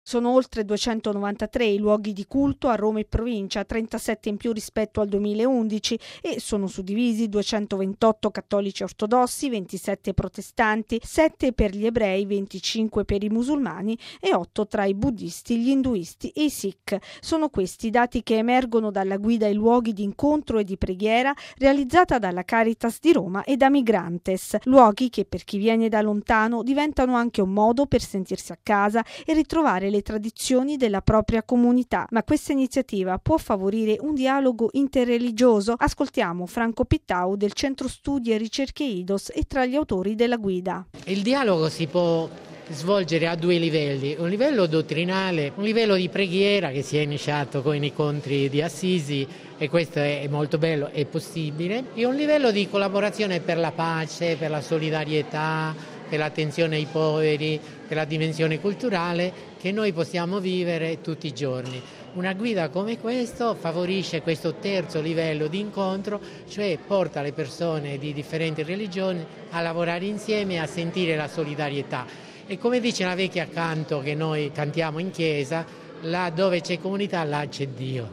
Sono oltre 293 i luoghi di culto a Roma e provincia, 37 in più rispetto al 2011, e sono suddivisi 228 cattolici ortodossi, 27 protestanti, 7 per gli ebrei, 25 per i musulmani e 8 tra i buddisti, gli induisti e i sikh. Sono questi i dati che emergono dalla guida ai luoghi di incontro e di preghiera realizzata dalla Caritas di Roma e da Migrantes, luoghi che per chi viene da lontano diventano anche un modo per sentirsi a casa e ritrovare le tradizioni della propria comunità. Ma questa iniziativa può favorire un dialogo interreligioso? Ascoltiamo Franco Pittau del Centro Studi e Ricerche IDOS e tra gli autori della guida. Il dialogo si può svolgere a due livelli, un livello dottrinale, un livello di preghiera che si è iniziato con i incontri di Assisi e questo è molto bello, è possibile, e un livello di collaborazione per la pace, per la solidarietà, per l'attenzione ai poveri, per la dimensione culturale che noi possiamo vivere tutti i giorni. Una guida come questo favorisce questo terzo livello di incontro, cioè porta le persone di differenti religioni a lavorare insieme e a sentire la solidarietà. E come dice la vecchia canto che noi cantiamo in chiesa, là dove c'è comunità, là c'è Dio.